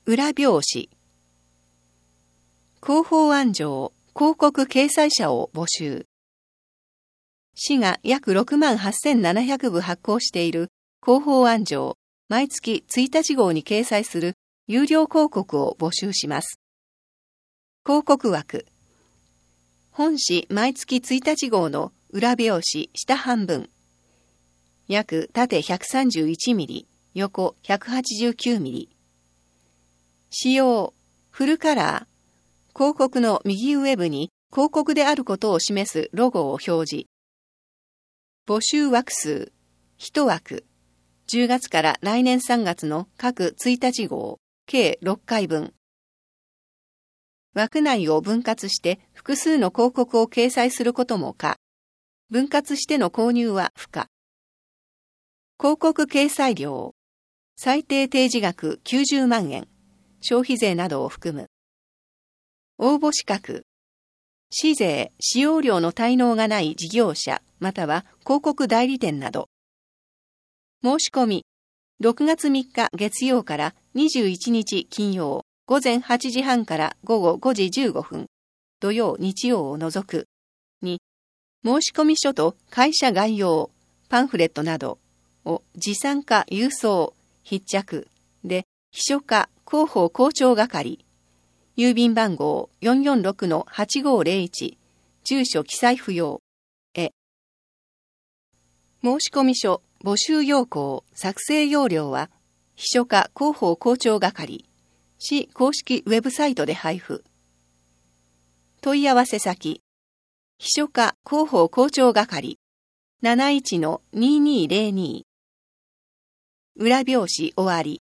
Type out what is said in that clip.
裏表紙。広報案上、広告掲載者を募集。市が約68,700部発行している広報案上、毎月1日号に掲載する有料広告を募集します。広告枠。本誌毎月1日号の裏表紙下半分。約縦131ミリ、横189ミリ。使用、フルカラー。広告の右上部に広告であることを示すロゴを表示。募集枠数、1枠。10月から来年3月の各1日号、計6回分。枠内を分割して複数の広告を掲載することも可。分割しての購入は不可。広告掲載料。最低提示額90万円。消費税などを含む。応募資格。市税、使用料の滞納がない事業者、または広告代理店など。申し込み。6月3日月曜から21日金曜、午前8時半から午後5時15分、土曜日曜を除く。に、申込書と会社概要、パンフレットなどを持参か郵送、筆着で、秘書課広報広聴係、郵便番号 446-8501、住所記載不要、へ。申込書、募集要項、作成要領は、秘書課広報広聴係、市公式ウェブサイトで配布。問い合わせ先、秘書課広報広聴係、71-2202。裏表紙終わり。